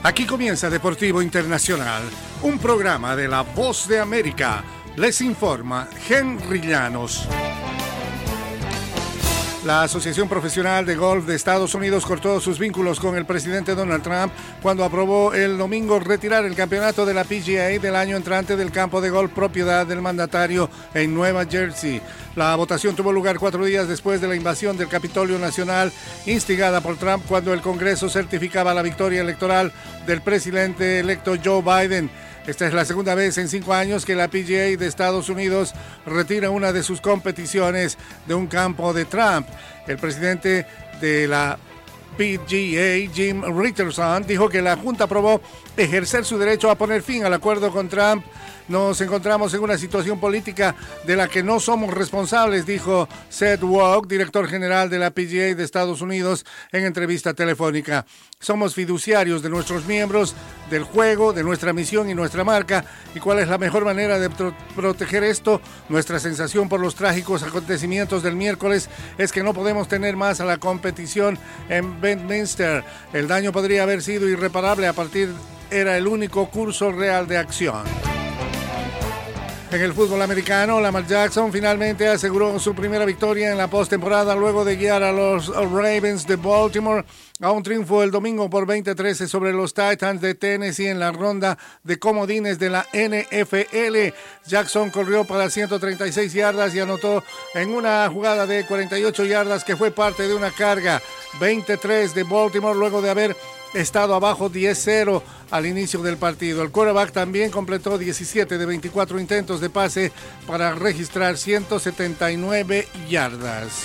Aquí comienza Deportivo Internacional, un programa de La Voz de América. Les informa Henry Llanos. La Asociación Profesional de Golf de Estados Unidos cortó sus vínculos con el presidente Donald Trump cuando aprobó el domingo retirar el campeonato de la PGA del año entrante del campo de golf propiedad del mandatario en Nueva Jersey. La votación tuvo lugar 4 días después de la invasión del Capitolio Nacional instigada por Trump cuando el Congreso certificaba la victoria electoral del presidente electo Joe Biden. Esta es la segunda vez en 5 años que la PGA de Estados Unidos retira una de sus competiciones de un campo de Trump. El presidente de la PGA, Jim Richardson, dijo que la Junta aprobó ejercer su derecho a poner fin al acuerdo con Trump. Nos encontramos en una situación política de la que no somos responsables, dijo Seth Walk, director general de la PGA de Estados Unidos, en entrevista telefónica. Somos fiduciarios de nuestros miembros, del juego, de nuestra misión y nuestra marca. ¿Y cuál es la mejor manera de proteger esto? Nuestra sensación por los trágicos acontecimientos del miércoles es que no podemos tener más a la competición en Bedminster. El daño podría haber sido irreparable era el único curso real de acción. En el fútbol americano, Lamar Jackson finalmente aseguró su primera victoria en la postemporada luego de guiar a los Ravens de Baltimore a un triunfo el domingo por 20-13 sobre los Titans de Tennessee en la ronda de comodines de la NFL. Jackson corrió para 136 yardas y anotó en una jugada de 48 yardas que fue parte de una carga. 23 de Baltimore luego de haber estado abajo 10-0 al inicio del partido. El quarterback también completó 17 de 24 intentos de pase para registrar 179 yardas.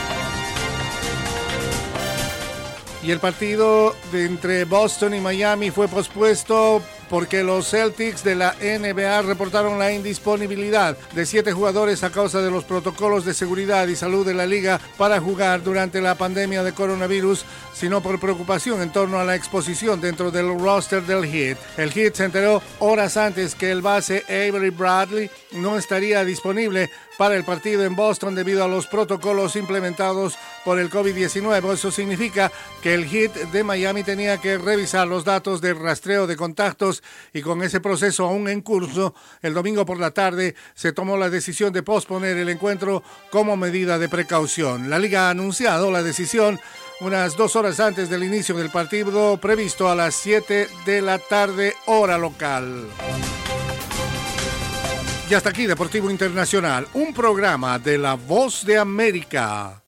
Y el partido entre Boston y Miami fue pospuesto porque los Celtics de la NBA reportaron la indisponibilidad de 7 jugadores a causa de los protocolos de seguridad y salud de la liga para jugar durante la pandemia de coronavirus, sino por preocupación en torno a la exposición dentro del roster del Heat. El Heat se enteró horas antes que el base Avery Bradley no estaría disponible para el partido en Boston debido a los protocolos implementados por el COVID-19. Eso significa que el Heat de Miami tenía que revisar los datos de rastreo de contactos y con ese proceso aún en curso, el domingo por la tarde se tomó la decisión de posponer el encuentro como medida de precaución. La liga ha anunciado la decisión unas 2 horas antes del inicio del partido previsto a las 7 de la tarde, hora local. Y hasta aquí Deportivo Internacional, un programa de La Voz de América.